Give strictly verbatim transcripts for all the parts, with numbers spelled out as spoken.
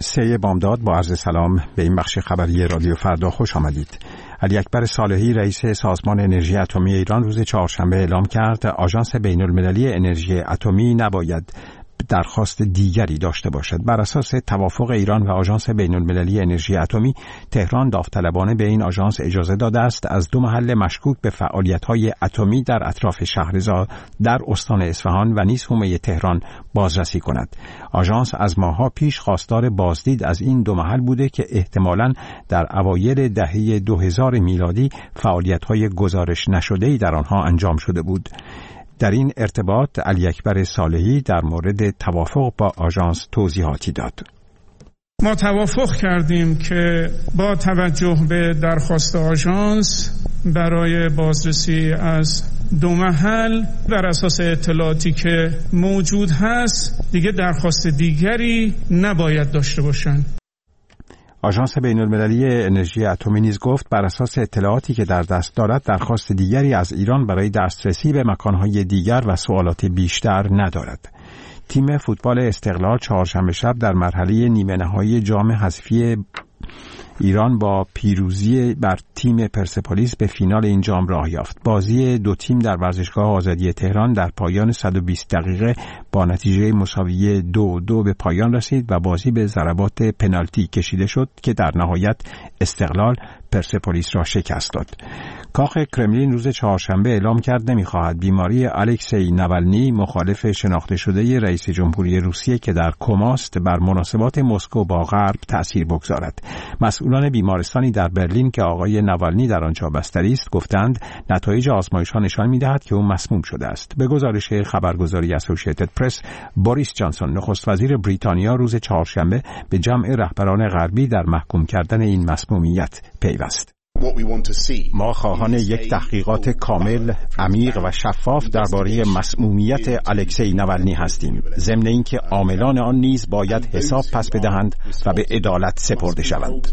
سه بامداد با عرض سلام به این بخش خبری رادیو فردا خوش آمدید. علی اکبر صالحی رئیس سازمان انرژی اتمی ایران روز چهارشنبه اعلام کرد آژانس بین‌المللی انرژی اتمی نباید درخواست دیگری داشته باشد. بر اساس توافق ایران و آژانس بین‌المللی انرژی اتمی، تهران داوطلبانه به این آژانس اجازه داده است از دو محل مشکوک به فعالیت‌های اتمی در اطراف شهرضا در استان اصفهان و نیز حومه تهران بازرسی کند. آژانس از ماه‌ها پیش خواستار بازدید از این دو محل بوده که احتمالاً در اوایل دهه دو هزار میلادی فعالیت‌های گزارش نشده‌ای در آنها انجام شده بود. در این ارتباط علی اکبر صالحی در مورد توافق با آژانس توضیحاتی داد. ما توافق کردیم که با توجه به درخواست آژانس برای بازرسی از دو محل بر اساس اطلاعاتی که موجود هست دیگه درخواست دیگری نباید داشته باشند. آژانس بین‌المللی انرژی اتمی نیز گفت بر اساس اطلاعاتی که در دست دارد درخواست دیگری از ایران برای دسترسی به مکانهای دیگر و سوالات بیشتر ندارد. تیم فوتبال استقلال چهارشنبه شب در مرحله نیمه نهایی جام حذفی ایران با پیروزی بر تیم پرسپولیس به فینال این جام راه یافت. بازی دو تیم در ورزشگاه آزادی تهران در پایان صد و بیست دقیقه با نتیجه مساوی دو دو به پایان رسید و بازی به ضربات پنالتی کشیده شد که در نهایت استقلال پرسپولیس را شکست داد. کاخ کرملین روز چهارشنبه اعلام کرد نمی‌خواهد بیماری الکسی ناوالنی، مخالف شناخته شده رئیس جمهوری روسیه که در کماست، بر مناسبات مسکو با غرب تأثیر بگذارد. مسئولان بیمارستانی در برلین که آقای ناوالنی در آنجا بستری است گفتند نتایج آزمایش‌ها نشان می‌دهد که او مسموم شده است. به گزارش خبرگزاری اسوسییتد پرس، بوریس جانسون نخست وزیر بریتانیا روز چهارشنبه به جمع رهبران غربی در محکوم کردن این مسمومیت پیوست. ما خواهان یک تحقیقات کامل، عمیق و شفاف درباره مسمومیت الکسی ناوالنی هستیم، ضمن اینکه عاملان آن نیز باید حساب پس بدهند و به عدالت سپرده شوند.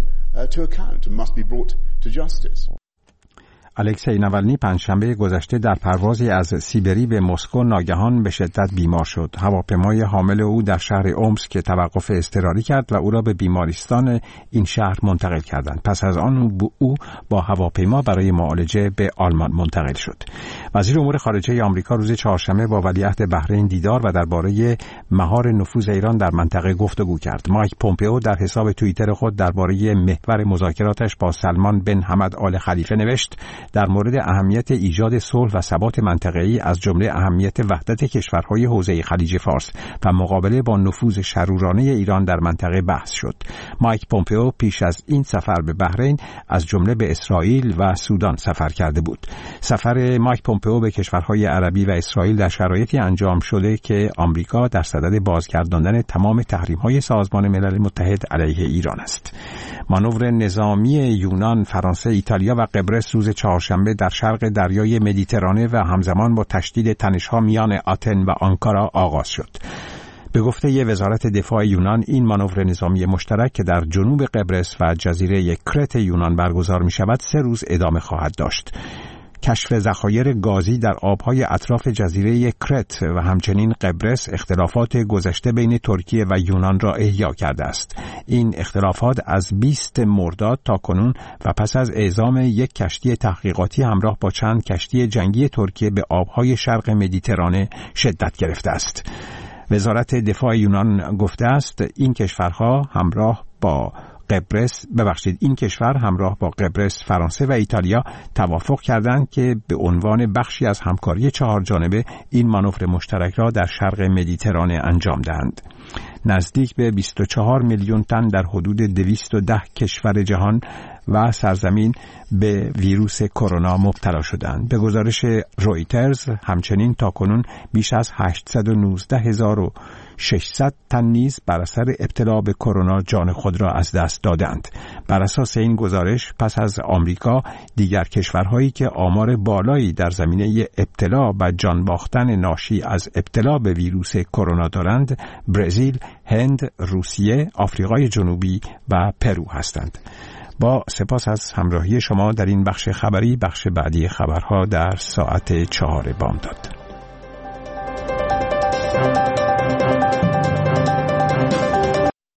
الکسی ناوالنی پنجشنبه گذشته در پروازی از سیبری به مسکو ناگهان به شدت بیمار شد. هواپیمای حامل او در شهر اومسک که توقف اضطراری کرد و او را به بیمارستان این شهر منتقل کردند. پس از آن او با هواپیما برای معالجه به آلمان منتقل شد. وزیر امور خارجه آمریکا روز چهارشنبه با ولیعهد بحرین دیدار و درباره مهار نفوذ ایران در منطقه گفتگو کرد. مایک پومپئو در حساب توییتر خود درباره محور مذاکراتش با سلمان بن حمد آل خلیفه نوشت در مورد اهمیت ایجاد صلح و ثبات منطقه‌ای از جمله اهمیت وحدت کشورهای حوزه خلیج فارس و مقابله با نفوذ شرورانه ایران در منطقه بحث شد. مایک پومپئو پیش از این سفر به بحرین از جمله به اسرائیل و سودان سفر کرده بود. سفر مایک پومپئو به کشورهای عربی و اسرائیل در شرایطی انجام شده که آمریکا در صدد بازگرداندن تمام تحریم‌های سازمان ملل متحد علیه ایران است. مانور نظامی یونان، فرانسه، ایتالیا و قبرس روز چهارشنبه در شرق دریای مدیترانه و همزمان با تشدید تنش‌ها میان آتن و آنکارا آغاز شد. به گفته وزارت دفاع یونان این مانور نظامی مشترک که در جنوب قبرس و جزیره کرت یونان برگزار می‌شود سه روز ادامه خواهد داشت. کشف ذخایر گازی در آبهای اطراف جزیره کرت و همچنین قبرس اختلافات گذشته بین ترکیه و یونان را احیا کرده است. این اختلافات از بیست مرداد تا کنون و پس از اعزام یک کشتی تحقیقاتی همراه با چند کشتی جنگی ترکیه به آبهای شرق مدیترانه شدت گرفته است. وزارت دفاع یونان گفته است این کشورها همراه با قبرس ببخشید این کشور همراه با قبرس، فرانسه و ایتالیا توافق کردند که به عنوان بخشی از همکاری چهار جانبه این مانور مشترک را در شرق مدیترانه انجام دهند. نزدیک به بیست و چهار میلیون تن در حدود دویست و ده کشور جهان و سرزمین به ویروس کرونا مبتلا شدند. به گزارش رویترز همچنین تاکنون بیش از هشتصد و نوزده هزار و ششصد تن نیز بر اثر ابتلا به کرونا جان خود را از دست دادند. بر اساس این گزارش پس از آمریکا دیگر کشورهایی که آمار بالایی در زمینه ابتلا و جان باختن ناشی از ابتلا به ویروس کرونا دارند برزیل، هند، روسیه، آفریقای جنوبی و پرو هستند. با سپاس از همراهی شما در این بخش خبری، بخش بعدی خبرها در ساعت چهار بامداد.